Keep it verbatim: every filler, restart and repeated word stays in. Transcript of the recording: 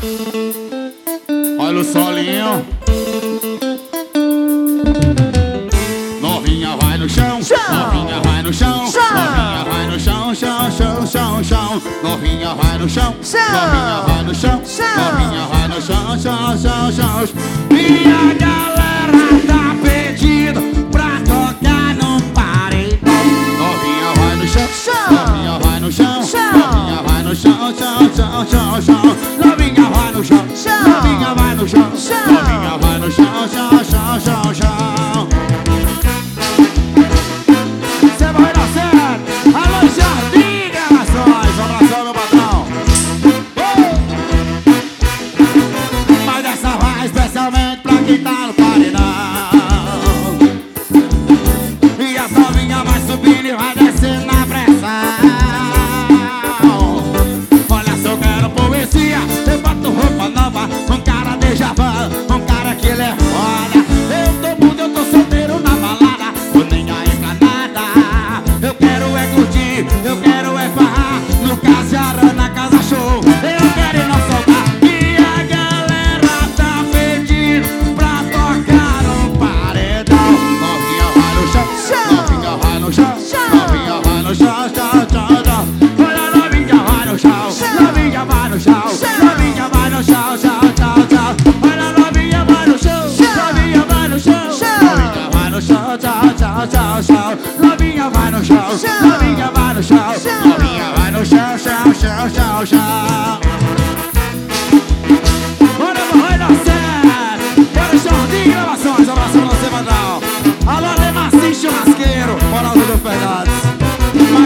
Olha o solinho. Novinha vai no chão, novinha vai no chão, novinha vai no chão, chão, chão, chão, chão. Novinha vai no chão, novinha vai no chão, novinha vai no chão, chão, chão, chão. E a galera tá pedindo pra tocar no paredão. Novinha vai no chão, novinha vai no chão, novinha vai no chão, chão, chão, chão, chão. Novinha vai no chão, novinha vai no chão, novinha vai no chão, chão, chão, chão, chão. Você vai dar certo. Alô, Jardim Gravações. Um abração, meu patrão. uh! Mas essa vai especialmente pra quem tá no paredão. E as novinhas vai subindo e vai descendo na pressão. Olha só, eu quero poesia. Eu boto roupa nova, um cara déjà vu, um cara que ele é foda. Eu tô mudo, eu tô solteiro na balada, tô nem aí pra nada. Eu quero é curtir, eu quero é farrar, no Casarão, na Casa Show. Eu quero é não soltar. E a galera tá pedindo pra tocar no paredão. Novinha vai no chão, novinha vai no chão, novinha vai no chão, chão, chão, chão. Olha, novinha vai no chão, novinha vai no chão, novinha vai no chão, chão, chão, chão. Olha, novinha vai no chão, novinha vai no chão, novinha vai no chão, chão, chão, chão, chão. Novinha vai no chão, novinha vai no chão, novinha vai no chão, chão, chão, chão, chão.